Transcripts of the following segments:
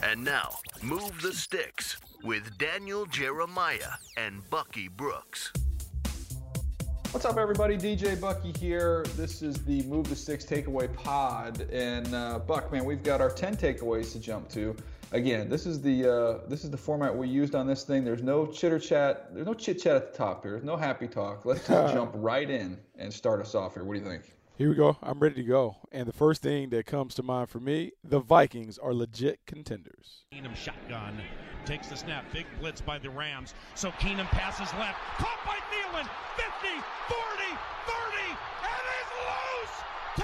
And now, Move the Sticks with Daniel Jeremiah and Bucky Brooks. What's up, everybody? DJ Bucky here. This is the Move the Sticks Takeaway Pod. And Buck, man, we've got our 10 takeaways to jump to. Again, this is the format we used on this thing. There's no chitter chat. There's no chit chat at the top here. There's no happy talk. Let's just jump right in and start us off here. What do you think? Here we go. I'm ready to go. And the first thing that comes to mind for me, the Vikings are legit contenders. Keenum shotgun, takes the snap, big blitz by the Rams. So Keenum passes left, caught by Thielen, 50, 40, 30, and is loose!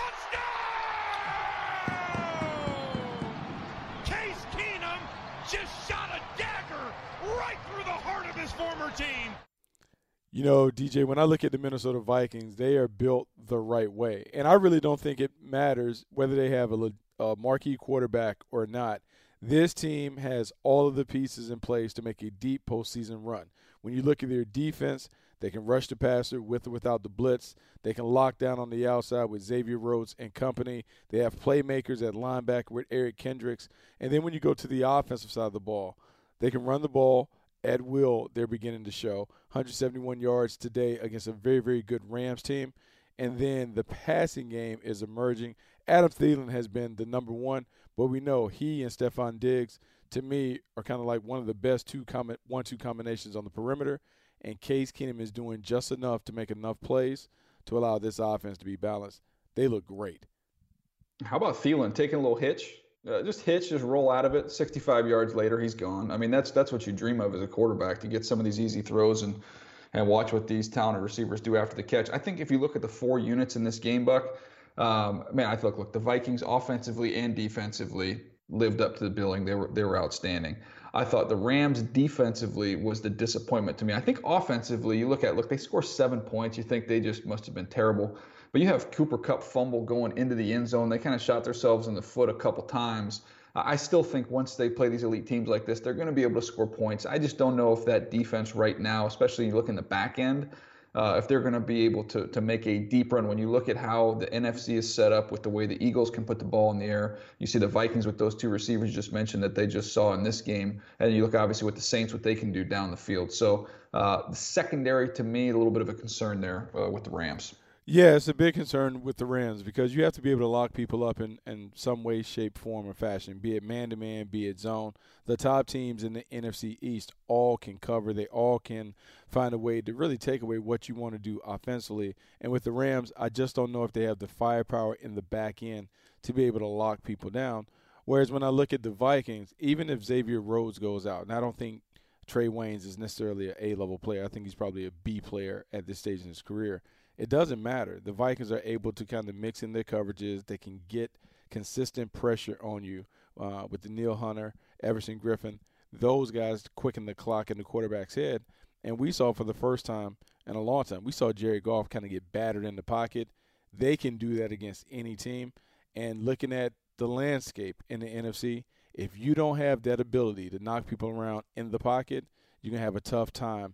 Touchdown! Case Keenum just shot a dagger right through the heart of his former team. You know, DJ, when I look at the Minnesota Vikings, they are built the right way. And I really don't think it matters whether they have a marquee quarterback or not. This team has all of the pieces in place to make a deep postseason run. When you look at their defense, they can rush the passer with or without the blitz. They can lock down on the outside with Xavier Rhodes and company. They have playmakers at linebacker with Eric Kendricks. And then when you go to the offensive side of the ball, they can run the ball at will. They're beginning to show 171 yards today against a very, very good Rams team. And then the passing game is emerging. Adam Thielen has been the number one, but we know he and Stephon Diggs, to me, are kind of like one of the best 1-2 combinations on the perimeter. And Case Keenum is doing just enough to make enough plays to allow this offense to be balanced. They look great. How about Thielen taking a little hitch? Just roll out of it. 65 yards later, he's gone. I mean, that's what you dream of as a quarterback, to get some of these easy throws and watch what these talented receivers do after the catch. I think if you look at the 4 units in this game, Buck, I feel like, the Vikings offensively and defensively lived up to the billing. They were outstanding. I thought the Rams defensively was the disappointment to me. I think offensively, you look, they score 7 points. You think they just must have been terrible. But you have Cooper Kupp fumble going into the end zone. They kind of shot themselves in the foot a couple times. I still think once they play these elite teams like this, they're going to be able to score points. I just don't know if that defense right now, especially you look in the back end, if they're going to be able to make a deep run. When you look at how the NFC is set up with the way the Eagles can put the ball in the air, you see the Vikings with those 2 receivers you just mentioned that they just saw in this game, and you look obviously with the Saints, what they can do down the field. So the secondary, to me, a little bit of a concern there with the Rams. Yeah, it's a big concern with the Rams because you have to be able to lock people up in some way, shape, form, or fashion, be it man-to-man, be it zone. The top teams in the NFC East all can cover. They all can find a way to really take away what you want to do offensively. And with the Rams, I just don't know if they have the firepower in the back end to be able to lock people down. Whereas when I look at the Vikings, even if Xavier Rhodes goes out, and I don't think Trey Waynes is necessarily an A-level player. I think he's probably a B player at this stage in his career. It doesn't matter. The Vikings are able to kind of mix in their coverages. They can get consistent pressure on you with the Neil Hunter, Everson Griffin. Those guys quicken the clock in the quarterback's head. And we saw for the first time in a long time, we saw Jared Goff kind of get battered in the pocket. They can do that against any team. And looking at the landscape in the NFC, if you don't have that ability to knock people around in the pocket, you're going to have a tough time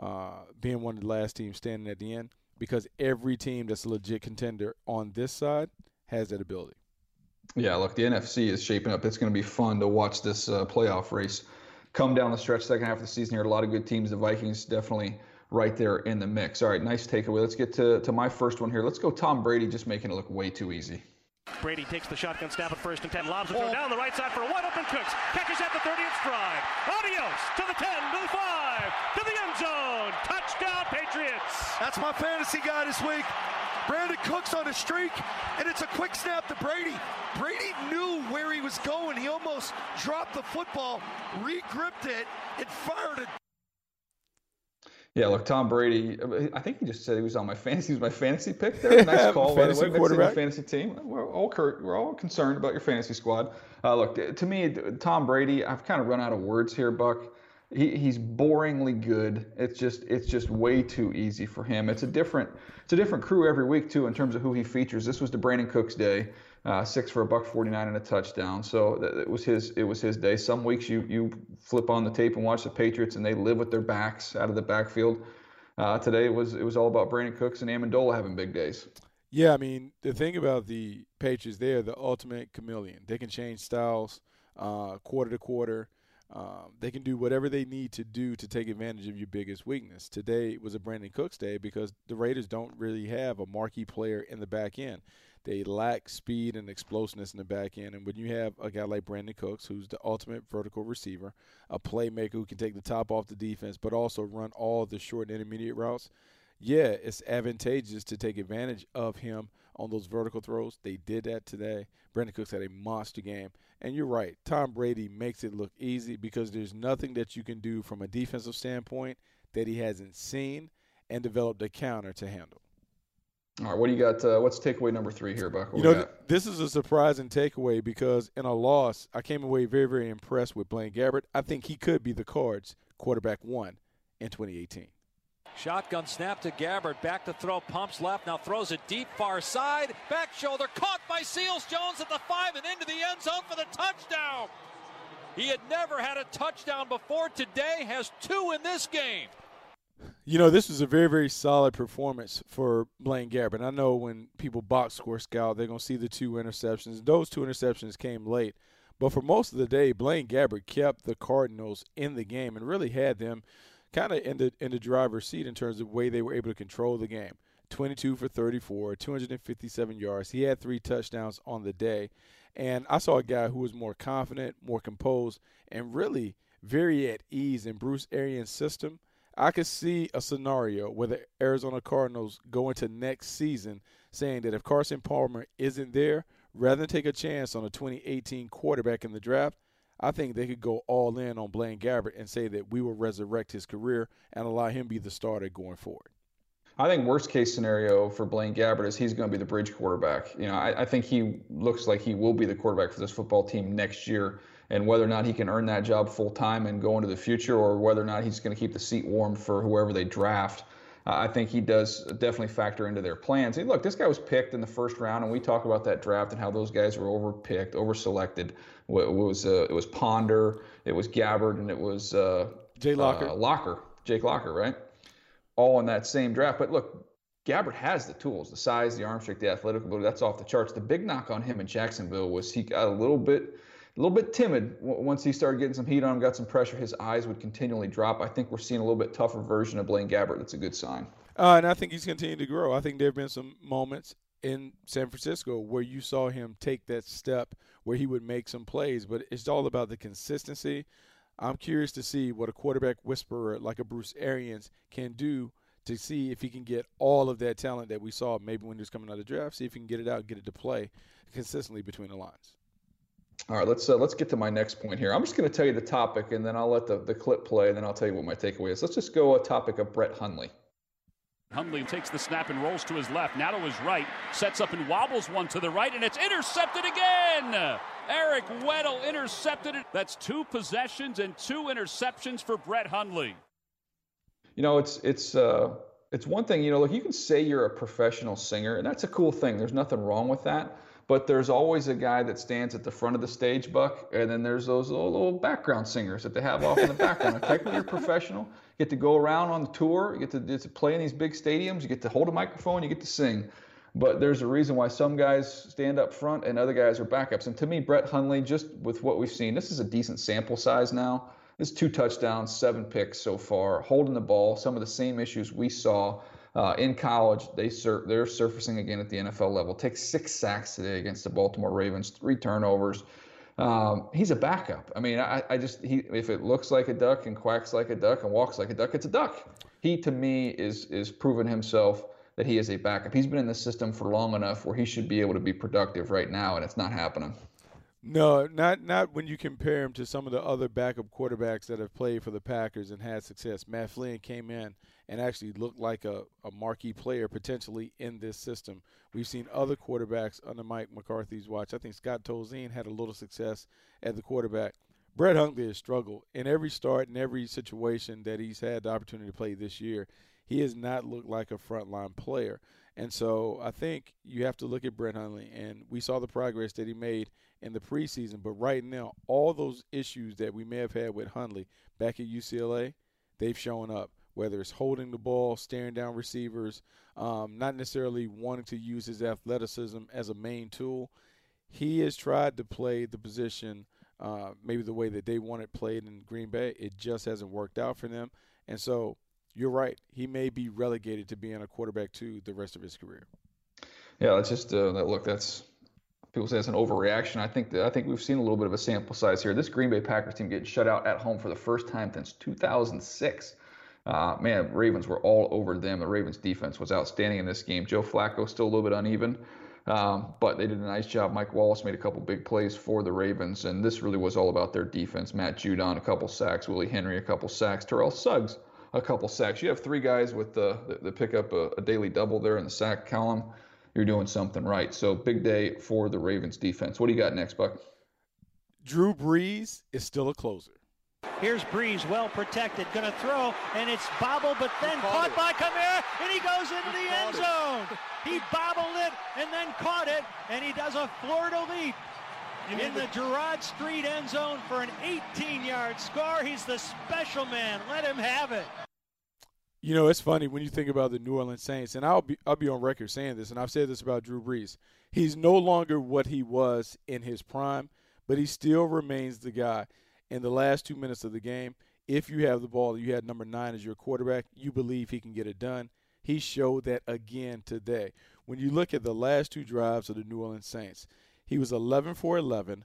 being one of the last teams standing at the end, because every team that's a legit contender on this side has that ability. Yeah, look, the NFC is shaping up. It's going to be fun to watch this playoff race come down the stretch second half of the season here. A lot of good teams. The Vikings definitely right there in the mix. All right, nice takeaway. Let's get to my first one here. Let's go Tom Brady, just making it look way too easy. Brady takes the shotgun snap at 1st and 10, lobs a throw down the right side for a wide-open Cooks. Catches at the 30 in stride. Adios to the 10, to the 5, to the end zone. Touchdown, Patriots. That's my fantasy guy this week. Brandon Cooks on a streak, and it's a quick snap to Brady. Brady knew where he was going. He almost dropped the football, re-gripped it, and fired it. Yeah, look, Tom Brady, I think he just said he was on my fantasy. He was my fantasy pick there. Nice call, by the way. Quarterback. Fantasy team. We're all concerned about your fantasy squad. Look, to me, Tom Brady, I've kind of run out of words here, Buck. He's boringly good. It's just way too easy for him. It's a different crew every week too in terms of who he features. This was the Brandon Cooks day, 6 for $149 and a touchdown. So it was his day. Some weeks you flip on the tape and watch the Patriots and they live with their backs out of the backfield. Today it was all about Brandon Cooks and Amendola having big days. Yeah, I mean the thing about the Patriots, they are the ultimate chameleon. They can change styles. quarter to quarter. They can do whatever they need to do to take advantage of your biggest weakness. Today was a Brandon Cooks day because the Raiders don't really have a marquee player in the back end. They lack speed and explosiveness in the back end. And when you have a guy like Brandon Cooks, who's the ultimate vertical receiver, a playmaker who can take the top off the defense but also run all the short and intermediate routes, yeah, it's advantageous to take advantage of him on those vertical throws. They did that today. Brandon Cooks had a monster game. And you're right, Tom Brady makes it look easy because there's nothing that you can do from a defensive standpoint that he hasn't seen and developed a counter to handle. All right, what do you got? What's takeaway number 3 here, Buck? This is a surprising takeaway because in a loss, I came away very, very impressed with Blaine Gabbert. I think he could be the Cards quarterback 1 in 2018. Shotgun snap to Gabbert, back to throw, pumps left, now throws it deep far side, back shoulder, caught by Seals-Jones at the 5 and into the end zone for the touchdown. He had never had a touchdown before. Today has 2 in this game. This was a very, very solid performance for Blaine Gabbert. I know when people box score scout, they're going to see the 2 interceptions. Those 2 interceptions came late. But for most of the day, Blaine Gabbert kept the Cardinals in the game and really had them kind of in the driver's seat in terms of the way they were able to control the game. 22 for 34, 257 yards. He had 3 touchdowns on the day. And I saw a guy who was more confident, more composed, and really very at ease in Bruce Arians' system. I could see a scenario where the Arizona Cardinals go into next season saying that if Carson Palmer isn't there, rather than take a chance on a 2018 quarterback in the draft, I think they could go all in on Blaine Gabbert and say that we will resurrect his career and allow him to be the starter going forward. I think worst case scenario for Blaine Gabbert is he's going to be the bridge quarterback. I think he looks like he will be the quarterback for this football team next year. And whether or not he can earn that job full time and go into the future, or whether or not he's going to keep the seat warm for whoever they draft, I think he does definitely factor into their plans. And look, this guy was picked in the first round, and we talk about that draft and how those guys were overpicked, overselected. It was Ponder, it was Gabbert, and it was Jake Locker, right? All in that same draft. But look, Gabbert has the tools, the size, the arm strength, the athletic ability. That's off the charts. The big knock on him in Jacksonville was he got a little bit timid once he started getting some heat on him, got some pressure. His eyes would continually drop. I think we're seeing a little bit tougher version of Blaine Gabbert. That's a good sign. And I think he's continued to grow. I think there have been some moments in San Francisco where you saw him take that step where he would make some plays, but it's all about the consistency. I'm curious to see what a quarterback whisperer like a Bruce Arians can do to see if he can get all of that talent that we saw maybe when he was coming out of the draft, see if he can get it out and get it to play consistently between the lines. All right, let's get to my next point here. I'm just going to tell you the topic, and then I'll let the clip play, and then I'll tell you what my takeaway is. Let's just go a topic of Brett Hundley. Hundley takes the snap and rolls to his left, now to his right, sets up and wobbles one to the right, and it's intercepted again! Eric Weddle intercepted it. That's 2 possessions and 2 interceptions for Brett Hundley. It's one thing, look, you can say you're a professional singer, and that's a cool thing. There's nothing wrong with that. But there's always a guy that stands at the front of the stage, Buck, and then there's those little background singers that they have off in the background. And technically, you're professional. You get to go around on the tour. You get to play in these big stadiums. You get to hold a microphone. You get to sing. But there's a reason why some guys stand up front and other guys are backups. And to me, Brett Hundley, just with what we've seen, this is a decent sample size now. This is 2 touchdowns, 7 picks so far, holding the ball, some of the same issues we saw in college. They're surfacing again at the NFL level. Takes 6 sacks today against the Baltimore Ravens, 3 turnovers. He's a backup. I mean, if it looks like a duck and quacks like a duck and walks like a duck, it's a duck. He, to me, is proven himself that he is a backup. He's been in the system for long enough where he should be able to be productive right now, and it's not happening. No, not when you compare him to some of the other backup quarterbacks that have played for the Packers and had success. Matt Flynn came in and actually looked like a marquee player potentially in this system. We've seen other quarterbacks under Mike McCarthy's watch. I think Scott Tolzien had a little success at the quarterback. Brett Hundley has struggled in every start and every situation that he's had the opportunity to play this year. He has not looked like a frontline player. And so I think you have to look at Brett Hundley, and we saw the progress that he made in the preseason. But right now, all those issues that we may have had with Hundley back at UCLA, they've shown up, whether it's holding the ball, staring down receivers, not necessarily wanting to use his athleticism as a main tool. He has tried to play the position maybe the way that they want it played in Green Bay. It just hasn't worked out for them. And so you're right. He may be relegated to being a quarterback 2 the rest of his career. Yeah, that's just that's people say it's an overreaction. I think we've seen a little bit of a sample size here. This Green Bay Packers team getting shut out at home for the first time since 2006. Man, Ravens were all over them. The Ravens defense was outstanding in this game. Joe Flacco still a little bit uneven, but they did a nice job. Mike Wallace made a couple big plays for the Ravens, and this really was all about their defense. Matt Judon, a couple sacks. Willie Henry, a couple sacks. Terrell Suggs, a couple sacks. You have 3 guys with the pick up a daily double there in the sack column. You're doing something right. So big day for the Ravens defense. What do you got next, Buck? Drew Brees is still a closer. Here's Brees, well protected, going to throw, and it's bobbled, but then caught by Kamara, and he goes into the end zone. He bobbled it and then caught it, and he does a fleur-de-lis in the Gerard Street end zone for an 18-yard score. He's the special man. Let him have it. You know, it's funny when you think about the New Orleans Saints, and I'll be on record saying this, and I've said this about Drew Brees. He's no longer what he was in his prime, but he still remains the guy. In the last 2 minutes of the game, if you have the ball, you had number 9 as your quarterback, you believe he can get it done. He showed that again today. When you look at the last 2 drives of the New Orleans Saints, he was 11 for 11,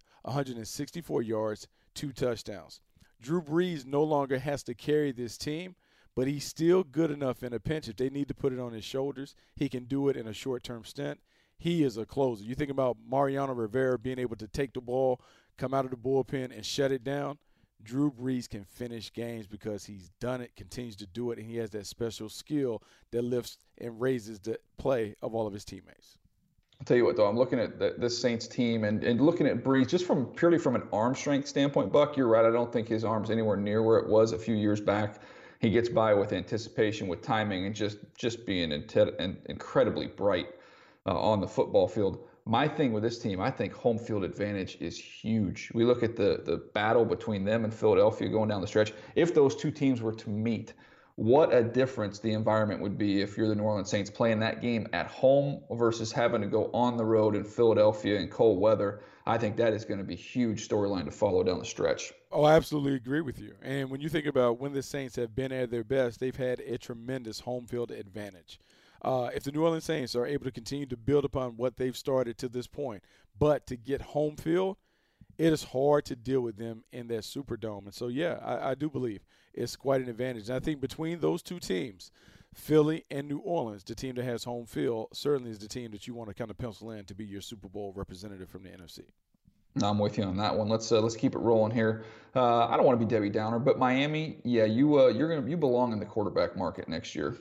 164 yards, 2 touchdowns. Drew Brees no longer has to carry this team, but he's still good enough in a pinch. If they need to put it on his shoulders, he can do it in a short-term stint. He is a closer. You think about Mariano Rivera being able to take the ball, come out of the bullpen, and shut it down. Drew Brees can finish games because he's done it, continues to do it, and he has that special skill that lifts and raises the play of all of his teammates. I'll tell you what, though, I'm looking at this Saints team and looking at Brees just purely from an arm strength standpoint. Buck, you're right. I don't think his arm's anywhere near where it was a few years back. He gets by with anticipation, with timing, and just being incredibly bright on the football field. My thing with this team, I think home field advantage is huge. We look at the battle between them and Philadelphia going down the stretch. If those 2 teams were to meet, what a difference the environment would be if you're the New Orleans Saints playing that game at home versus having to go on the road in Philadelphia in cold weather. I think that is going to be a huge storyline to follow down the stretch. Oh, I absolutely agree with you. And when you think about when the Saints have been at their best, they've had a tremendous home field advantage. If the New Orleans Saints are able to continue to build upon what they've started to this point, but to get home field, it is hard to deal with them in that Superdome. And so, yeah, I do believe it's quite an advantage. And I think between those 2 teams, Philly and New Orleans, the team that has home field, certainly is the team that you want to kind of pencil in to be your Super Bowl representative from the NFC. No, I'm with you on that one. Let's keep it rolling here. I don't want to be Debbie Downer, but Miami, yeah, you belong in the quarterback market next year.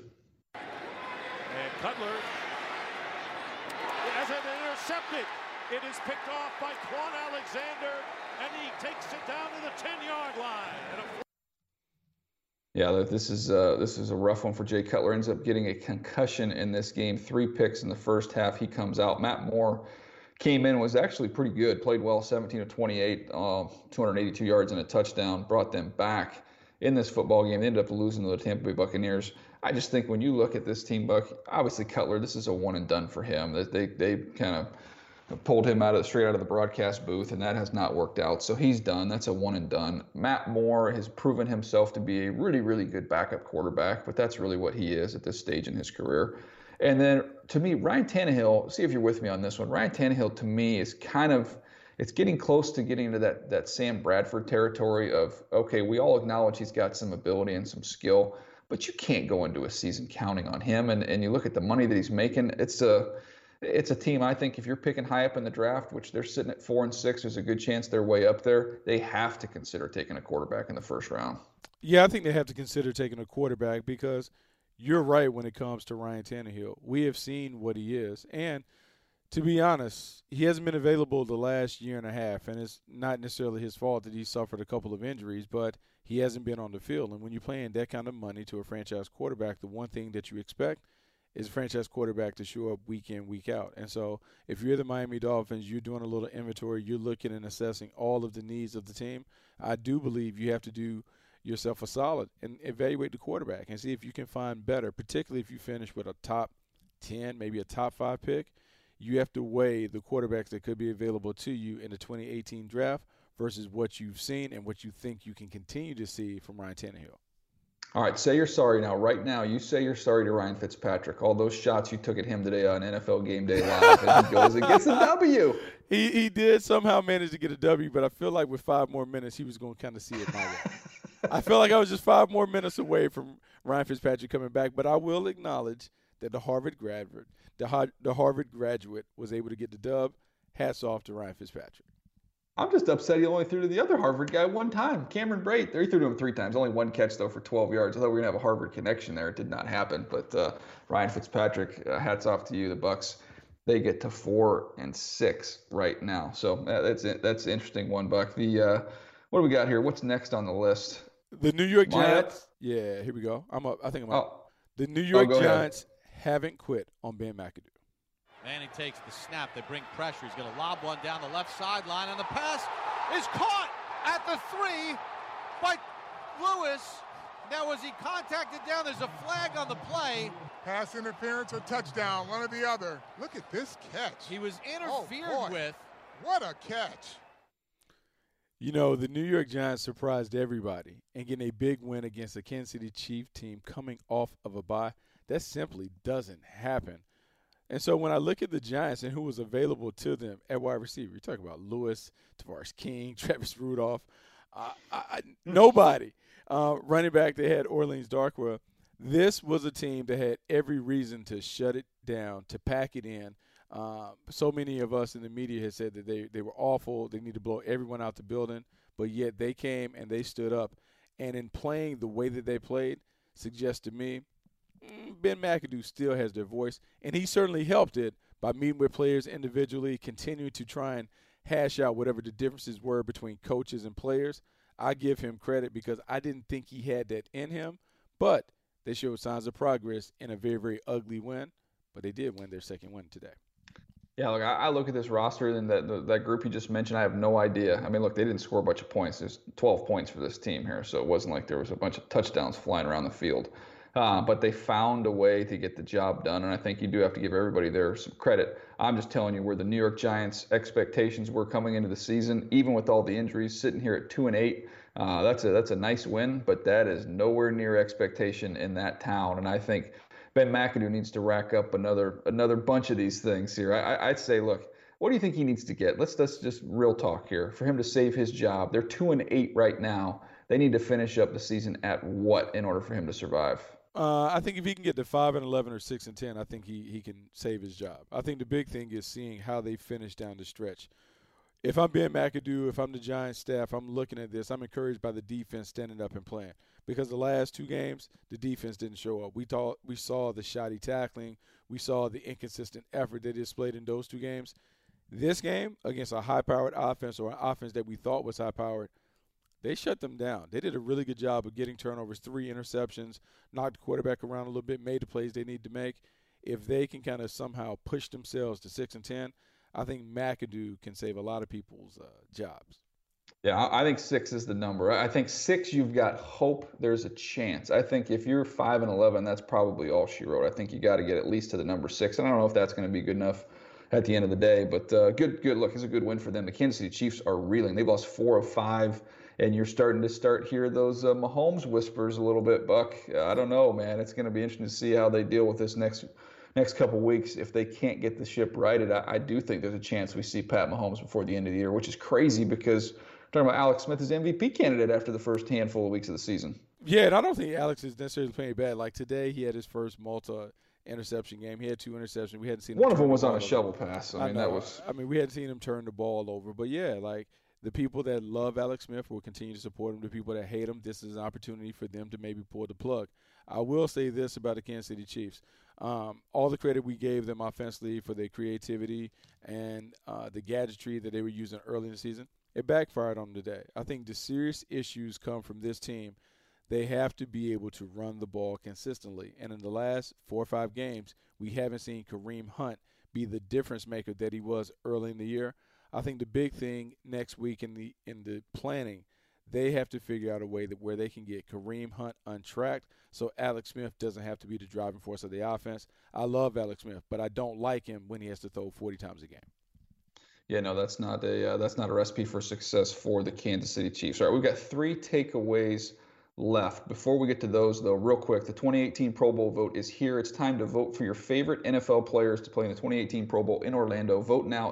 Cutler has it intercepted. It is picked off by Quan Alexander, and he takes it down to the 10-yard line. Yeah, this is a rough one for Jay Cutler. Ends up getting a concussion in this game. 3 picks in the first half. He comes out. Matt Moore came in, was actually pretty good. Played well, 17 of 28, 282 yards and a touchdown. Brought them back in this football game. They ended up losing to the Tampa Bay Buccaneers. I just think when you look at this team, Buck, obviously Cutler, this is a one and done for him. They kind of pulled him straight out of the broadcast booth, and that has not worked out. So he's done. That's a one and done. Matt Moore has proven himself to be a really, really good backup quarterback, but that's really what he is at this stage in his career. And then to me, Ryan Tannehill, see if you're with me on this one. Ryan Tannehill to me is it's getting close to getting into that Sam Bradford territory of, okay, we all acknowledge he's got some ability and some skill, but you can't go into a season counting on him. And you look at the money that he's making, it's a team, I think, if you're picking high up in the draft, which they're sitting at 4-6, there's a good chance they're way up there. They have to consider taking a quarterback in the first round. Yeah, I think they have to consider taking a quarterback because you're right when it comes to Ryan Tannehill. We have seen what he is. And to be honest, he hasn't been available the last year and a half, and it's not necessarily his fault that he suffered a couple of injuries, but he hasn't been on the field. And when you're paying that kind of money to a franchise quarterback, the one thing that you expect is a franchise quarterback to show up week in, week out. And so if you're the Miami Dolphins, you're doing a little inventory, you're looking and assessing all of the needs of the team. I do believe you have to do yourself a solid and evaluate the quarterback and see if you can find better, particularly if you finish with a top 10, maybe a top 5 pick. You have to weigh the quarterbacks that could be available to you in the 2018 draft versus what you've seen and what you think you can continue to see from Ryan Tannehill. All right, say you're sorry now. Right now, you say you're sorry to Ryan Fitzpatrick. All those shots you took at him today on NFL Game Day Live, and he goes and gets a W. He did somehow manage to get a W, but I feel like with 5 more minutes, he was going to kind of see it my way. I feel like I was just 5 more minutes away from Ryan Fitzpatrick coming back, but I will acknowledge that the Harvard graduate was able to get the dub. Hats off to Ryan Fitzpatrick. I'm just upset he only threw to the other Harvard guy one time. Cameron Brate. He threw to him 3 times. Only 1 catch, though, for 12 yards. I thought we were going to have a Harvard connection there. It did not happen. But Ryan Fitzpatrick, hats off to you. The Bucs, they get to 4-6 right now. So that's an interesting one, Buck. What do we got here? What's next on the list? The New York Giants. Yeah, here we go. I'm up. I think I'm up. The New York Giants haven't quit on Ben McAdoo. Manning takes the snap. They bring pressure. He's going to lob one down the left sideline, and the pass is caught at the 3 by Lewis. Now, was he contacted down? There's a flag on the play. Pass interference or touchdown, one or the other. Look at this catch. He was interfered with. What a catch. You know, the New York Giants surprised everybody and getting a big win against a Kansas City Chiefs team coming off of a bye. That simply doesn't happen. And so when I look at the Giants and who was available to them at wide receiver, you talk about Lewis, Tavares King, Travis Rudolph, nobody. Running back, they had Orleans Darkwa. This was a team that had every reason to shut it down, to pack it in. So many of us in the media had said that they were awful. They need to blow everyone out the building. But yet they came and they stood up. And in playing the way that they played suggests to me Ben McAdoo still has their voice, and he certainly helped it by meeting with players individually, continuing to try and hash out whatever the differences were between coaches and players. I give him credit because I didn't think he had that in him, but they showed signs of progress in a very, very ugly win, but they did win their second win today. Yeah, look, I look at this roster and that group you just mentioned, I have no idea. I mean, look, they didn't score a bunch of points. There's 12 points for this team here, so it wasn't like there was a bunch of touchdowns flying around the field. But they found a way to get the job done, and I think you do have to give everybody there some credit. I'm just telling you where the New York Giants' expectations were coming into the season, even with all the injuries, sitting here at 2-8. That's a nice win, but that is nowhere near expectation in that town. And I think Ben McAdoo needs to rack up another bunch of these things here. I'd say, look, what do you think he needs to get? Let's just real talk here. For him to save his job, they're 2-8 right now. They need to finish up the season at what in order for him to survive? I think if he can get to 5-11 or 6-10, I think he can save his job. I think the big thing is seeing how they finish down the stretch. If I'm Ben McAdoo, if I'm the Giants staff, I'm looking at this. I'm encouraged by the defense standing up and playing because the last 2 games, the defense didn't show up. We saw the shoddy tackling. We saw the inconsistent effort they displayed in those 2 games. This game against a high-powered offense or an offense that we thought was high-powered, they shut them down. They did a really good job of getting turnovers, 3 interceptions, knocked the quarterback around a little bit, made the plays they need to make. If they can kind of somehow push themselves to 6-10, I think McAdoo can save a lot of people's jobs. Yeah, I think 6 is the number. I think 6, you've got hope. There's a chance. I think if you're 5-11, that's probably all she wrote. I think you got to get at least to the number 6. And I don't know if that's going to be good enough at the end of the day, but good look. It's a good win for them. The Kansas City Chiefs are reeling. They've lost 4 of 5. And you're starting to hear those Mahomes whispers a little bit, Buck. I don't know, man. It's going to be interesting to see how they deal with this next couple weeks. If they can't get the ship righted, I do think there's a chance we see Pat Mahomes before the end of the year, which is crazy because we're talking about Alex Smith as MVP candidate after the first handful of weeks of the season. Yeah, and I don't think Alex is necessarily playing bad. Like today, he had his first interception game. He had 2 interceptions. We hadn't seen him. One of them was on a shovel pass. I mean, we hadn't seen him turn the ball over. But yeah, like. The people that love Alex Smith will continue to support him. The people that hate him, this is an opportunity for them to maybe pull the plug. I will say this about the Kansas City Chiefs. All the credit we gave them offensively for their creativity and the gadgetry that they were using early in the season, it backfired on them today. I think the serious issues come from this team. They have to be able to run the ball consistently. And in the last 4 or 5 games, we haven't seen Kareem Hunt be the difference maker that he was early in the year. I think the big thing next week in the planning, they have to figure out a way where they can get Kareem Hunt untracked so Alex Smith doesn't have to be the driving force of the offense. I love Alex Smith, but I don't like him when he has to throw 40 times a game. Yeah, no, that's not a recipe for success for the Kansas City Chiefs. All right, we've got 3 takeaways left. Before we get to those, though, real quick, the 2018 Pro Bowl vote is here. It's time to vote for your favorite NFL players to play in the 2018 Pro Bowl in Orlando. Vote now,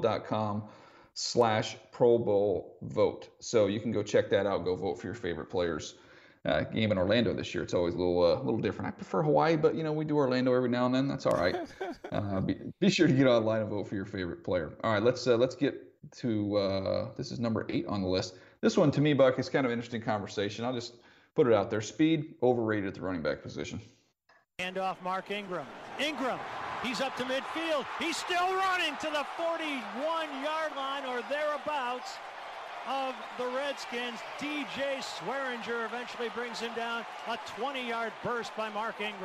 NFL.com/Pro Bowl vote. So you can go check that out. Go vote for your favorite players. Game in Orlando this year. It's always a little different. I prefer Hawaii, but we do Orlando every now and then. That's all right. Be sure to get online and vote for your favorite player. All right, let's get to this is number 8 on the list. This one to me, Buck, is kind of an interesting conversation. I'll just put it out there. Speed overrated at the running back position. Hand off Mark Ingram. Ingram, he's up to midfield. He's still running to the 41-yard line or thereabouts of the Redskins. DJ Swearinger eventually brings him down. A 20-yard burst by Mark Ingram.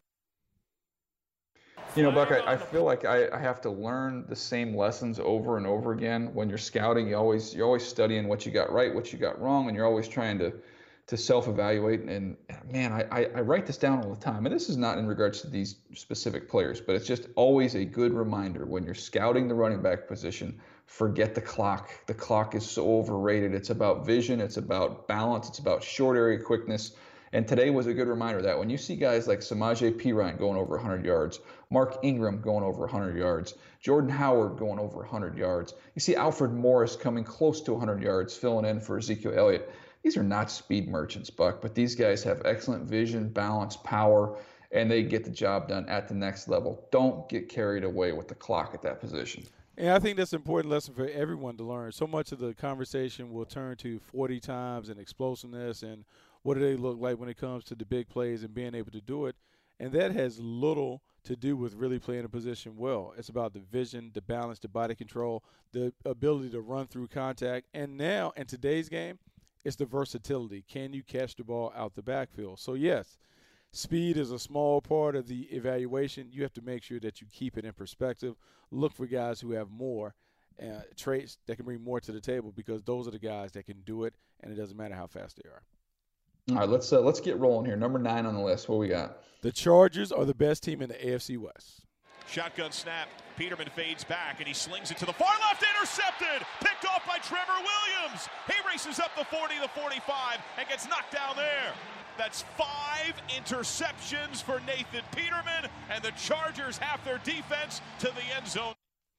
Buck, I feel like I have to learn the same lessons over and over again. When you're scouting, you're always studying what you got right, what you got wrong, and you're always trying to self-evaluate. And man, I write this down all the time. And this is not in regards to these specific players, but it's just always a good reminder when you're scouting the running back position. Forget the clock. The clock is so overrated. It's about vision. It's about balance. It's about short area quickness. And today was a good reminder that when you see guys like Samaje Perine going over 100 yards, Mark Ingram going over 100 yards, Jordan Howard going over 100 yards, you see Alfred Morris coming close to 100 yards, filling in for Ezekiel Elliott. These are not speed merchants, Buck, but these guys have excellent vision, balance, power, and they get the job done at the next level. Don't get carried away with the clock at that position. And I think that's an important lesson for everyone to learn. So much of the conversation will turn to 40 times and explosiveness and what do they look like when it comes to the big plays and being able to do it. And that has little to do with really playing a position well. It's about the vision, the balance, the body control, the ability to run through contact. And now in today's game, it's the versatility. Can you catch the ball out the backfield? So, yes, speed is a small part of the evaluation. You have to make sure that you keep it in perspective. Look for guys who have more traits that can bring more to the table because those are the guys that can do it, and it doesn't matter how fast they are. All right, let's get rolling here. Number 9 on the list. What we got? The Chargers are the best team in the AFC West. Shotgun snap. Peterman fades back, and he slings it to the far left. Intercepted. Picked off by Trevor Williams. He races up the 40, the 45, and gets knocked down there. That's 5 interceptions for Nathan Peterman, and the Chargers have their defense to the end zone.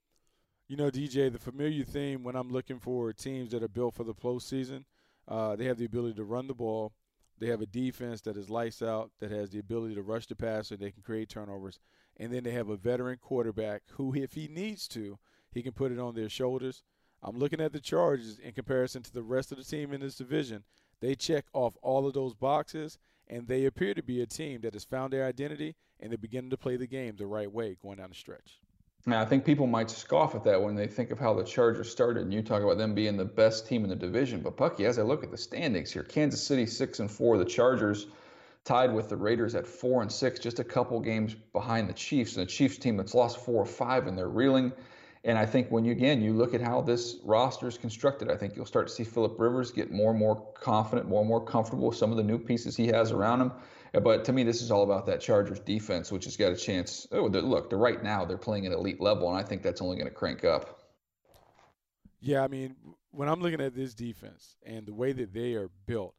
DJ, the familiar theme when I'm looking for teams that are built for the postseason, they have the ability to run the ball. They have a defense that is lights out, that has the ability to rush the passer. They can create turnovers. And then they have a veteran quarterback who, if he needs to, he can put it on their shoulders. I'm looking at the Chargers in comparison to the rest of the team in this division. They check off all of those boxes, and they appear to be a team that has found their identity, and they're beginning to play the game the right way going down the stretch. Now, I think people might scoff at that when they think of how the Chargers started, and you talk about them being the best team in the division. But, Bucky, as I look at the standings here, Kansas City 6-4, the Chargers tied with the Raiders at 4-6, just a couple games behind the Chiefs, and the Chiefs team that's lost 4 or 5, and they're reeling. And I think when you look at how this roster is constructed, I think you'll start to see Phillip Rivers get more and more confident, more and more comfortable with some of the new pieces he has around him. But to me, this is all about that Chargers defense, which has got a chance. Right now they're playing at elite level, and I think that's only going to crank up. Yeah, I mean, when I'm looking at this defense and the way that they are built,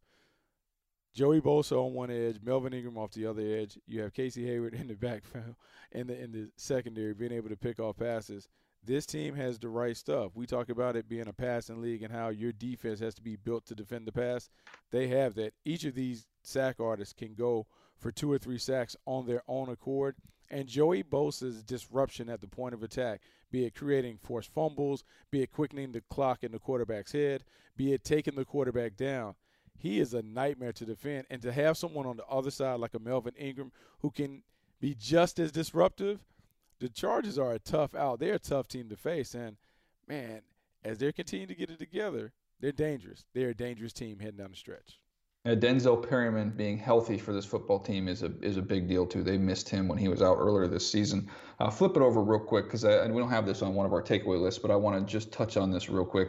Joey Bosa on one edge, Melvin Ingram off the other edge. You have Casey Hayward in the backfield, in the secondary, being able to pick off passes. This team has the right stuff. We talk about it being a passing league and how your defense has to be built to defend the pass. They have that. Each of these sack artists can go for 2 or 3 sacks on their own accord. And Joey Bosa's disruption at the point of attack, be it creating forced fumbles, be it quickening the clock in the quarterback's head, be it taking the quarterback down, he is a nightmare to defend. And to have someone on the other side like a Melvin Ingram who can be just as disruptive, the Chargers are a tough out. They're a tough team to face. And, man, as they continue to get it together, they're dangerous. They're a dangerous team heading down the stretch. Denzel Perryman being healthy for this football team is a big deal, too. They missed him when he was out earlier this season. Flip it over real quick because we don't have this on one of our takeaway lists, but I want to just touch on this real quick.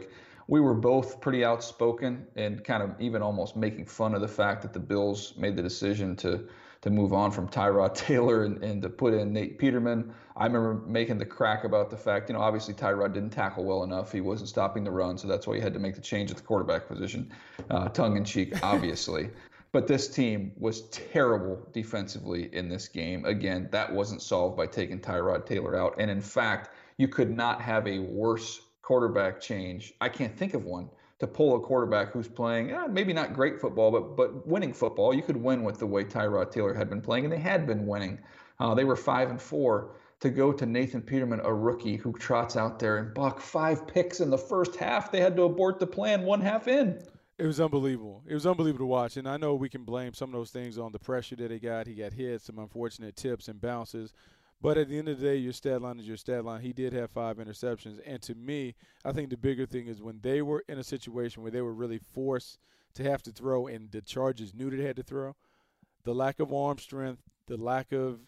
we were both pretty outspoken and kind of even almost making fun of the fact that the Bills made the decision to move on from Tyrod Taylor and to put in Nate Peterman. I remember making the crack about the fact, obviously Tyrod didn't tackle well enough. He wasn't stopping the run, so that's why he had to make the change at the quarterback position, tongue in cheek, obviously. But this team was terrible defensively in this game. Again, that wasn't solved by taking Tyrod Taylor out. And in fact, you could not have a worse quarterback change. I can't think of one to pull a quarterback who's playing maybe not great football, but winning football. You could win with the way Tyrod Taylor had been playing, and they had been winning. They were 5-4. To go to Nathan Peterman, a rookie who trots out there and Buck 5 picks in the first half. They had to abort the plan 1 half in. It was unbelievable. It was unbelievable to watch. And I know we can blame some of those things on the pressure that he got. He got hit, some unfortunate tips and bounces. But at the end of the day, your stat line is your stat line. He did have 5 interceptions. And to me, I think the bigger thing is when they were in a situation where they were really forced to have to throw and the Chargers knew they had to throw, the lack of arm strength, the lack of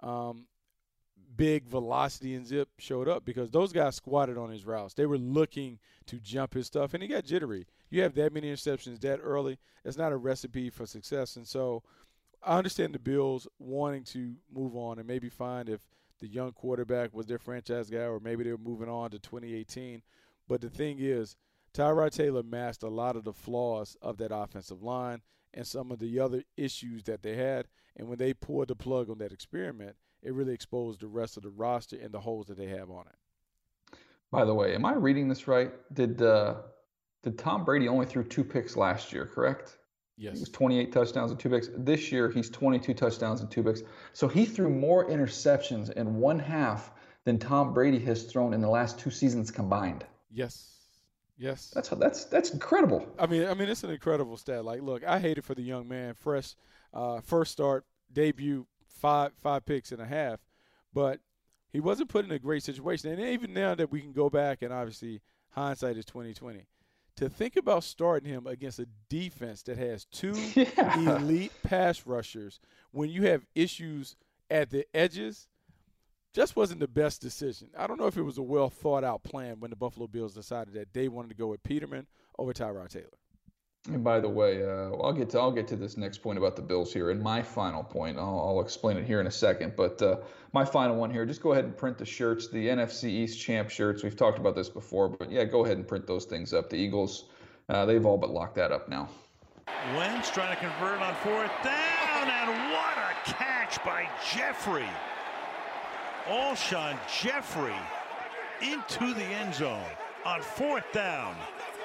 big velocity and zip showed up because those guys squatted on his routes. They were looking to jump his stuff, and he got jittery. You have that many interceptions that early, it's not a recipe for success. And so I understand the Bills wanting to move on and maybe find if the young quarterback was their franchise guy or maybe they were moving on to 2018. But the thing is, Tyrod Taylor masked a lot of the flaws of that offensive line and some of the other issues that they had. And when they pulled the plug on that experiment, it really exposed the rest of the roster and the holes that they have on it. By the way, am I reading this right? Did Tom Brady only threw 2 picks last year, correct? Yes. He was 28 touchdowns and 2 picks. This year, he's 22 touchdowns and 2 picks. So he threw more interceptions in 1 half than Tom Brady has thrown in the last 2 seasons combined. Yes. Yes. That's incredible. I mean, it's an incredible stat. Like, look, I hate it for the young man. Fresh, first start, debut, five picks and a half, but he wasn't put in a great situation. And even now that we can go back and obviously hindsight is 2020, to think about starting him against a defense that has 2 elite pass rushers when you have issues at the edges just wasn't the best decision. I don't know if it was a well thought out plan when the Buffalo Bills decided that they wanted to go with Peterman over Tyrod Taylor. And by the way, I'll get to this next point about the Bills here. And my final point, I'll explain it here in a second. But my final one here, just go ahead and print the shirts, the NFC East champ shirts. We've talked about this before, but yeah, go ahead and print those things up. The Eagles, they've all but locked that up now. Wentz trying to convert on 4th down, and what a catch by Jeffrey. Alshon Jeffrey into the end zone on 4th down.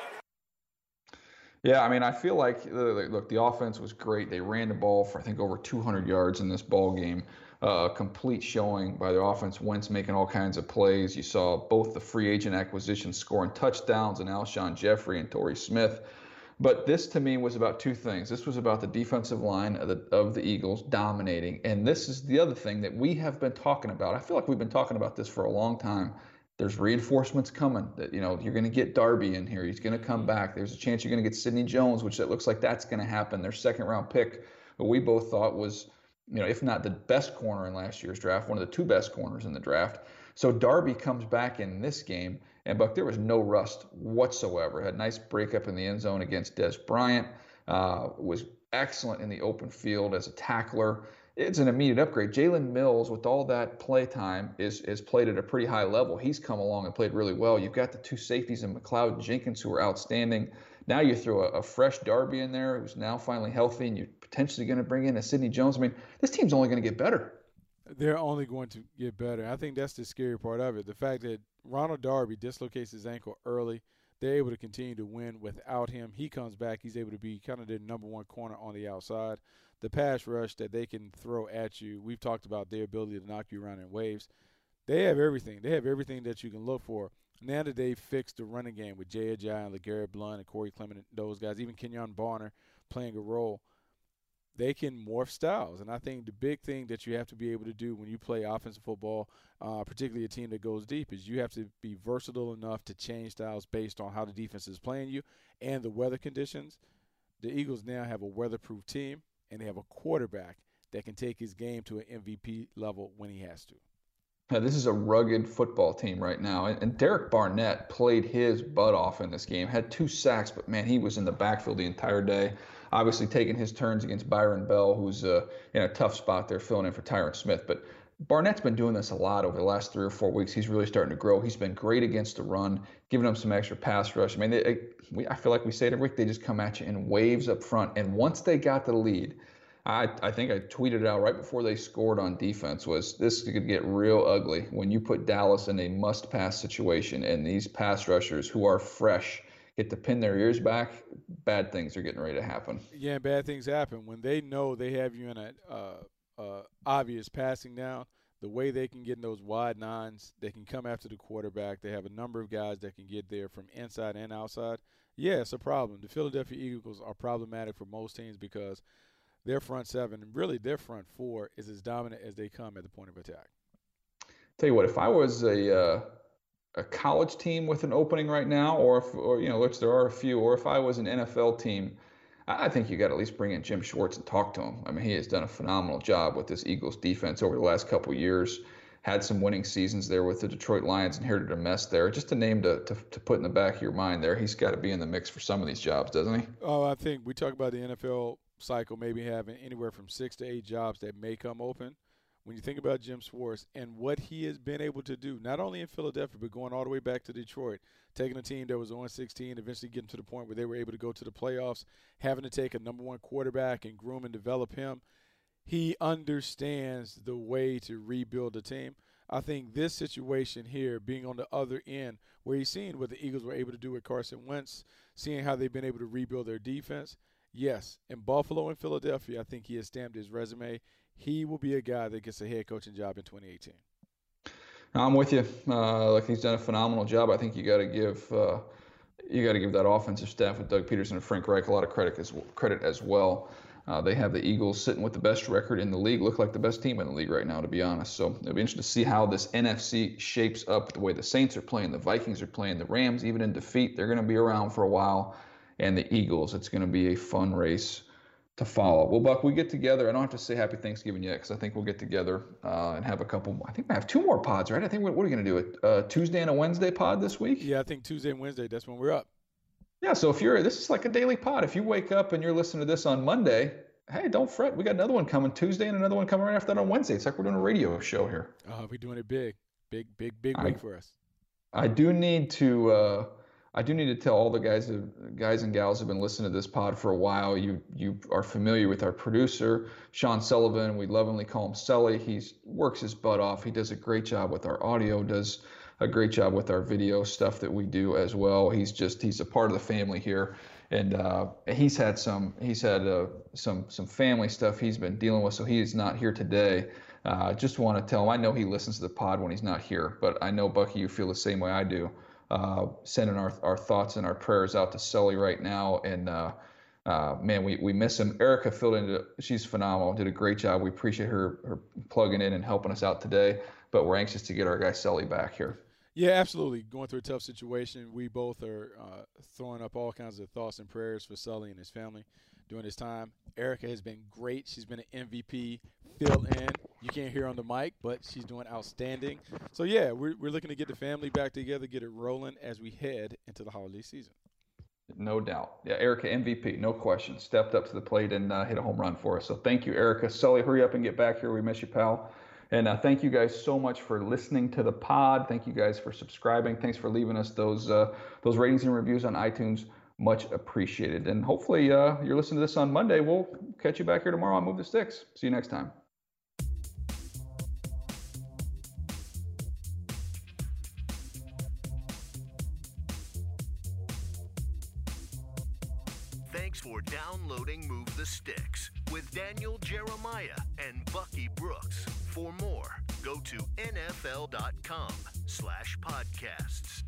Yeah, I mean, I feel like, look, the offense was great. They ran the ball for, I think, over 200 yards in this ball game. Complete showing by their offense. Wentz making all kinds of plays. You saw both the free agent acquisitions scoring touchdowns and Alshon Jeffrey and Torrey Smith. But this, to me, was about 2 things. This was about the defensive line of the Eagles dominating. And this is the other thing that we have been talking about. I feel like we've been talking about this for a long time. There's reinforcements coming. That you're going to get Darby in here. He's going to come back. There's a chance you're going to get Sidney Jones, which it looks like that's going to happen. Their 2nd-round pick, what we both thought was, if not the best corner in last year's draft, one of the 2 best corners in the draft. So Darby comes back in this game, and Buck, there was no rust whatsoever. Had a nice breakup in the end zone against Dez Bryant. Was excellent in the open field as a tackler. It's an immediate upgrade. Jalen Mills, with all that play time, is played at a pretty high level. He's come along and played really well. You've got the 2 safeties in McLeod and Jenkins who are outstanding. Now you throw a fresh Darby in there who's now finally healthy, and you're potentially going to bring in a Sidney Jones. I mean, this team's only going to get better. They're only going to get better. I think that's the scary part of it. The fact that Ronald Darby dislocates his ankle early, they're able to continue to win without him. He comes back. He's able to be kind of their number 1 corner on the outside. The pass rush that they can throw at you, we've talked about their ability to knock you around in waves. They have everything. They have everything that you can look for. Now that they've fixed the running game with Jay Ajayi and LeGarrette Blount and Corey Clement, those guys, even Kenyon Barner playing a role, they can morph styles. And I think the big thing that you have to be able to do when you play offensive football, particularly a team that goes deep, is you have to be versatile enough to change styles based on how the defense is playing you and the weather conditions. The Eagles now have a weatherproof team, and they have a quarterback that can take his game to an MVP level when he has to. This is a rugged football team right now. And Derek Barnett played his butt off in this game, had 2 sacks, but man, he was in the backfield the entire day. Obviously taking his turns against Byron Bell, who's in a tough spot there, filling in for Tyron Smith. But Barnett's been doing this a lot over the last 3 or 4 weeks. He's really starting to grow. He's been great against the run, giving them some extra pass rush. I mean, I feel like we say it every week, they just come at you in waves up front. And once they got the lead, I think I tweeted out right before they scored on defense, was this could get real ugly when you put Dallas in a must-pass situation and these pass rushers who are fresh get to pin their ears back, bad things are getting ready to happen. Yeah, bad things happen. When they know they have you in a obvious passing down, the way they can get in those wide nines, they can come after the quarterback. They have a number of guys that can get there from inside and outside. Yeah, it's a problem. The Philadelphia Eagles are problematic for most teams because their front seven, and really their front four, is as dominant as they come at the point of attack. Tell you what, if I was a college team with an opening right now, or which there are a few, or if I was an NFL team, I think you got to at least bring in Jim Schwartz and talk to him. I mean, he has done a phenomenal job with this Eagles defense over the last couple of years. Had some winning seasons there with the Detroit Lions, inherited a mess there. Just a name to put in the back of your mind there. He's got to be in the mix for some of these jobs, doesn't he? Oh, I think we talk about the NFL cycle maybe having anywhere from 6 to 8 jobs that may come open. When you think about Jim Schwartz and what he has been able to do, not only in Philadelphia, but going all the way back to Detroit, taking a team that was 0-16, eventually getting to the point where they were able to go to the playoffs, having to take a number 1 quarterback and groom and develop him, he understands the way to rebuild a team. I think this situation here, being on the other end, where he's seen what the Eagles were able to do with Carson Wentz, seeing how they've been able to rebuild their defense, yes, in Buffalo and Philadelphia, I think he has stamped his resume. He will be a guy that gets a head coaching job in 2018. I'm with you. Like he's done a phenomenal job. I think you got to give that offensive staff with Doug Peterson and Frank Reich a lot of credit as well. They have the Eagles sitting with the best record in the league, look like the best team in the league right now, to be honest. So it'll be interesting to see how this NFC shapes up, the way the Saints are playing, the Vikings are playing, the Rams, even in defeat, they're going to be around for a while. And the Eagles, it's going to be a fun race to follow. Well, Buck, we get together. I don't have to say Happy Thanksgiving yet because I think we'll get together and have a couple. I think we have 2 more pods, right? I think what are we going to do? A Tuesday and a Wednesday pod this week? Yeah, I think Tuesday and Wednesday, that's when we're up. Yeah, so this is like a daily pod. If you wake up and you're listening to this on Monday, hey, don't fret. We got another one coming Tuesday and another one coming right after that on Wednesday. It's like we're doing a radio show here. We're doing it big. Big week for us. I do need to tell all the guys and gals who've been listening to this pod for a while, you are familiar with our producer, Sean Sullivan. We lovingly call him Sully. He works his butt off. He does a great job with our audio, does a great job with our video stuff that we do as well. He's a part of the family here. And he's had some family stuff he's been dealing with, so he is not here today. Just want to tell him, I know he listens to the pod when he's not here, but I know, Bucky, you feel the same way I do. Sending our thoughts and our prayers out to Sully right now. And man, we miss him. Erica filled in. She's phenomenal. Did a great job. We appreciate her plugging in and helping us out today. But we're anxious to get our guy Sully back here. Yeah, absolutely. Going through a tough situation. We both are throwing up all kinds of thoughts and prayers for Sully and his family during this time. Erica has been great. She's been an MVP, fill in. You can't hear on the mic, but she's doing outstanding. So, yeah, we're looking to get the family back together, get it rolling as we head into the holiday season. No doubt. Yeah, Erica, MVP, no question. Stepped up to the plate and hit a home run for us. So thank you, Erica. Sully, hurry up and get back here. We miss you, pal. And thank you guys so much for listening to the pod. Thank you guys for subscribing. Thanks for leaving us those ratings and reviews on iTunes. Much appreciated. And hopefully you're listening to this on Monday. We'll catch you back here tomorrow on Move the Sticks. See you next time. Thanks for downloading Move the Sticks with Daniel Jeremiah and Bucky Brooks. For more, go to NFL.com/podcasts.